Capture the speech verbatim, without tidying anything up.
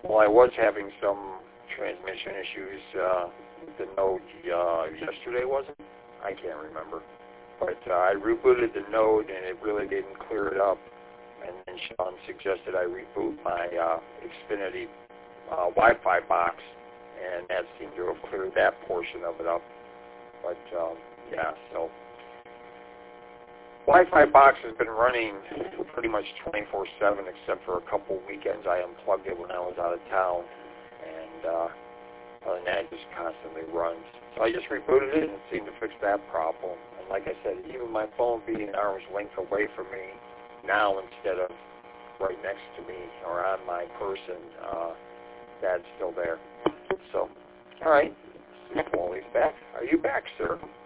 Well, I was having some transmission issues uh, with the Node uh, yesterday, was it? I can't remember. But uh, I rebooted the Node, and it really didn't clear it up. And then Sean suggested I reboot my uh, Xfinity uh, Wi-Fi box, and that seemed to have cleared that portion of it up. But, um, yeah, so Wi-Fi box has been running pretty much twenty-four seven, except for a couple weekends I unplugged it when I was out of town. And uh, other than that, it just constantly runs. So I just rebooted it and it seemed to fix that problem. And like I said, even my phone being an arm's length away from me now instead of right next to me or on my person, uh, that's still there. So, all right. Wally's back. Are you back, sir?